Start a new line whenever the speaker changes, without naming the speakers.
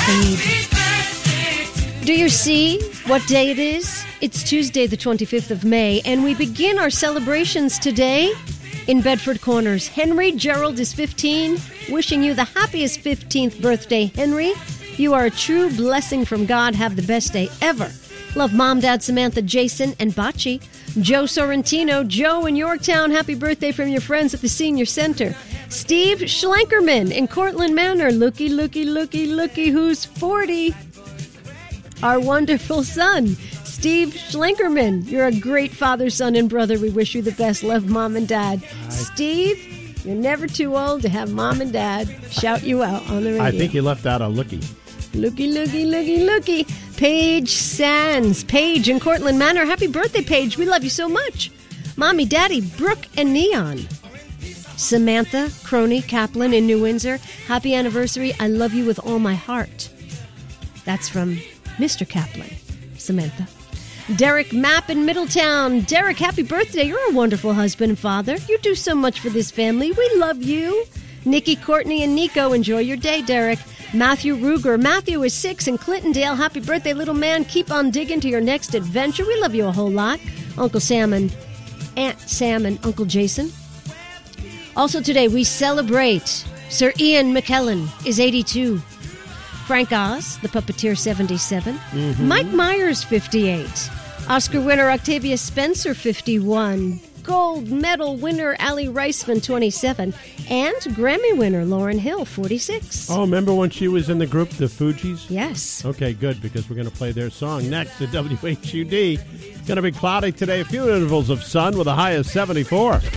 Do you see what day it is? It's Tuesday, the 25th of May, and we begin our celebrations today in Bedford Corners. Henry Gerald is 15, wishing you the happiest 15th birthday, Henry. You are a true blessing from God. Have the best day ever. Love Mom, Dad, Samantha, Jason, and Bocce. Joe Sorrentino, Joe in Yorktown, happy birthday from your friends at the Senior Center. Steve Schlenkerman in Cortland Manor, looky, who's 40. Our wonderful son, Steve Schlenkerman. You're a great father, son, and brother. We wish you the best. Love, Mom and Dad.
Hi.
Steve, you're never too old to have Mom and Dad shout you out on the radio.
I think you left out a looky.
Looky. Paige Sands. Paige in Cortland Manor. Happy birthday, Paige. We love you so much. Mommy, Daddy, Brooke and Neon. Samantha Crony Kaplan in New Windsor. Happy anniversary. I love you with all my heart. That's from Mr. Kaplan. Samantha. Derek Mapp in Middletown. Derek, happy birthday. You're a wonderful husband and father. You do so much for this family. We love you. Nikki, Courtney, and Nico. Enjoy your day, Derek. Matthew Ruger. Matthew is 6 in Clintondale. Happy birthday, little man. Keep on digging to your next adventure. We love you a whole lot. Uncle Sam and Aunt Sam and Uncle Jason. Also today, we celebrate Sir Ian McKellen is 82. Frank Oz, the puppeteer, 77. Mm-hmm. Mike Myers, 58. Oscar winner Octavia Spencer, 51. Gold medal winner Ali Reisman, 27. And Grammy winner Lauryn Hill, 46.
Oh, remember when she was in the group, the Fugees?
Yes.
Okay, good, because we're going to play their song next at WHUD. It's going to be cloudy today, a few intervals of sun with a high of 74.